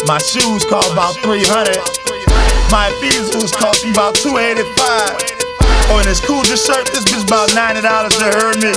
My shoes cost about 300. My Ephesians cost me about 285. Oh, and this Kuja shirt, this bitch about $90, you heard me?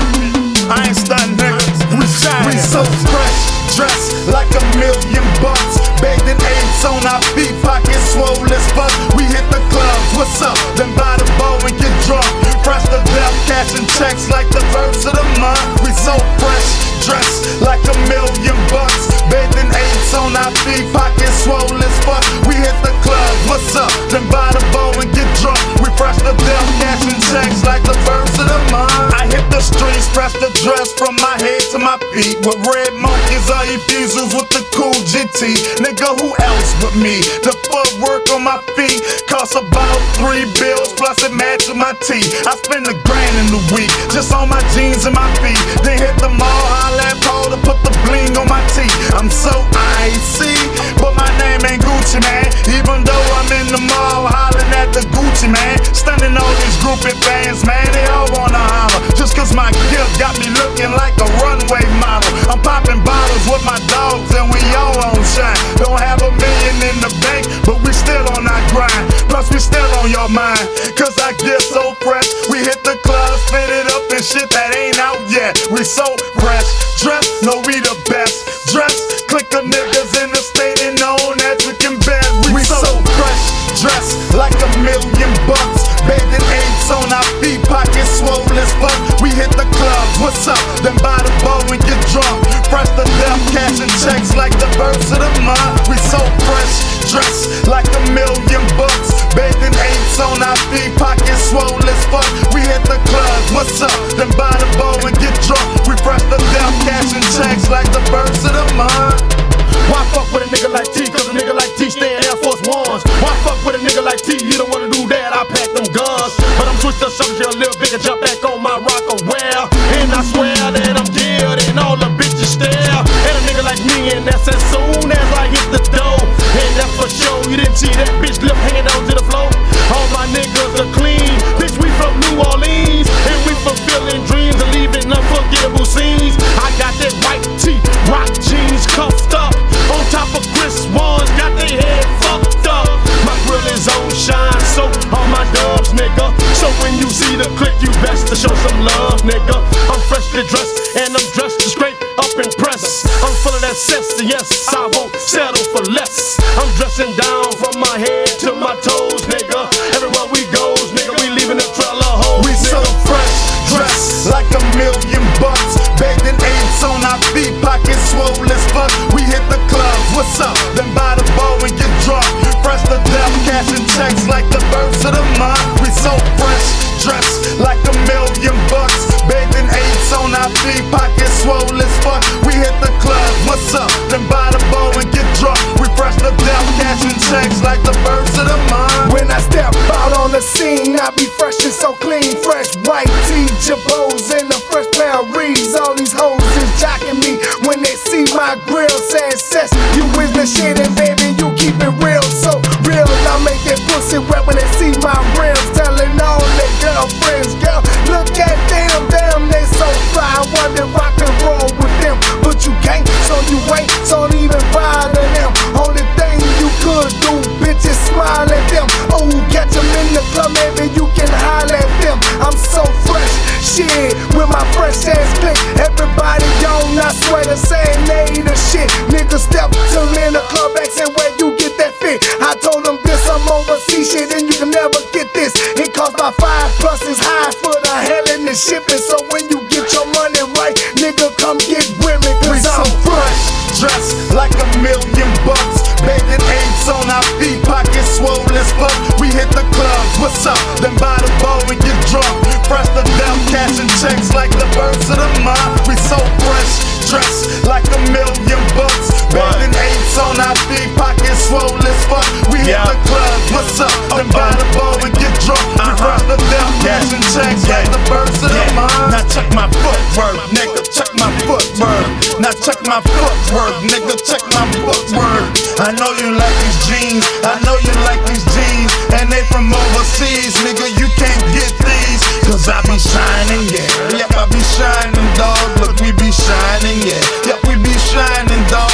I ain't stuntin', nigga. We shining. We so fresh, dressed like $1,000,000. Baked in AIDS on our feet, pockets swole as fuck. We hit the clubs, what's up? Then buy the bow and get drunk. Fresh to death, cashing checks like the first of the month. We so fresh, dressed like $1,000,000. Baked in AIDS on our feet, pockets swole as fuck. We hit the clubs, what's up? Then buy the bow and get drunk. We fresh to death, cashing checks like the first of the month. I hit the streets, fresh the dress from my head to my feet. With red monkeys or Ephesians with the cool GT. Nigga, who else but me? The footwork on my feet costs about 3 bills, plus it matches my tee. I spend $1 grand in the week, just on my jeans and my feet. Then hit the mall, holla at Paul to put the bling on my teeth. I'm so icy, but my name ain't Gucci, man. Even though I'm in the mall, hollering at the Gucci, man. Stunning all these groupie fans, man. They all wanna holler, just cause my gift got me looking like a runway model. I'm popping bottles with my dogs and we all on shine. Don't have $1 million in the bank, but we still on our grind. Plus we still on your mind, cause I get so fresh. We hit the club, spit it up and shit that ain't out yet. We so fresh, dressed, know we the best. Dressed, click of niggas in the state and known that you can bet. We so fresh, dressed like $1,000,000. Bathed in AIDS on our feet, pockets swole as fuck. We hit the clubs, what's up? Then buy the bow and get drunk. Fresh to death, cashing checks like the first of the month. We so fresh, dressed like $1,000,000. Bathed in AIDS on our feet, pockets swole as fuck. We hit the clubs, what's up? Then buy the bow and get drunk. We fresh to death, cashing checks like the first of the month. Why fuck with a nigga like T? Cause a nigga like T stay in Air Force Ones. Why fuck with a nigga like T? You don't wanna do that, I pack them guns. But I'm switched up something a little bigger, jump back on my Rockaware. And I swear that I'm geared and all the bitches stare. And a nigga like me, and that's as soon as I hit the door. And that's for sure, you didn't see that bitch lip hanging down to the floor. All my niggas are clean, bitch, we from New Orleans. And we fulfilling dreams and leaving unforgettable scenes. I got that white tee, rock jeans, cuffed up. On top of Chris Ones, got their head fucked up. My grill is on shine, so all my dubs, nigga. So when you see the click, you best to show some love, nigga. I'm freshly dressed, and I'm dressed to straight up and press. I'm full of that cess, and yes, I won't settle for less. I'm dressing down from my head to my toes, nigga. Everywhere we goes, nigga, we leaving a trail of hoes. We so fresh, dressed like $1,000,000. Baked in AIDS on our feet, pockets swole as fuck. We hit the clubs, what's up? Then buy the bow and get drunk. Fresh to death, cashing checks like the first of the month. We so fresh, dressed like $1,000,000. Baked in AIDS on our feet, pockets swole as fuck. We hit the clubs, what's up? Then buy the bow and get drunk. We fresh to death, cashing checks like the first of the month. When I step out on the scene, I be fresh and so clean. Fresh white tee, jabos, and a fresh pair of Reeds. All these hoes is jocking me when they see my grill. Saying, "Sis, you with the shit, and baby, you keep it real, so real." I make that pussy wet when they see my rims. Telling all their girlfriends, girl, look at them, damn, they so fly. I wonder if I can roll with them, but you can't, so you ain't, so don't even bother them. Only thing you could do, bitch, is smile at them. Oh, catch them in the club, maybe you can holler at them. I'm so fresh, shit, with my fresh ass click. Everybody on, I swear to say they the shit. Niggas step to me in the club, asking where you get that fit. I told them this, I'm overseas shit, and you can never get this. It cost my 5+ is high for the handling and shipping. So when you get your money right, nigga, come get with me, We cause so I'm fresh, dressed like $1,000,000. Bathed in AIDS on our feet, pockets swole as fuck. We hit the clubs, what's up? Then buy the bow and get drunk. Fresh to death, cashing checks like the first of the month. We so fresh, dressed like $1,000,000. Bathed in AIDS on our feet, pockets swole as fuck. We hit the clubs, what's up? Then buy the bow and get drunk. We fresh to death, cashing checks like the first of the month. Now check my footwork, nigga, check my footwork. Now check my footwork, nigga, check my footwork. I know you like these jeans, I know you like these jeans, and they from overseas, nigga, you can't get these. Cause I be shining, yeah, yep, I be shining, dog. Look, we be shining, yeah, yep, we be shining, dog. Just check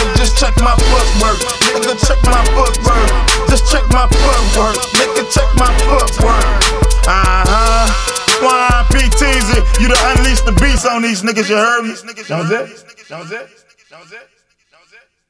check my footwork. Nigga, check my footwork. Just check my footwork. Nigga, check my footwork. YPTZ, you done unleashed the beast on these niggas, you heard me? That was it?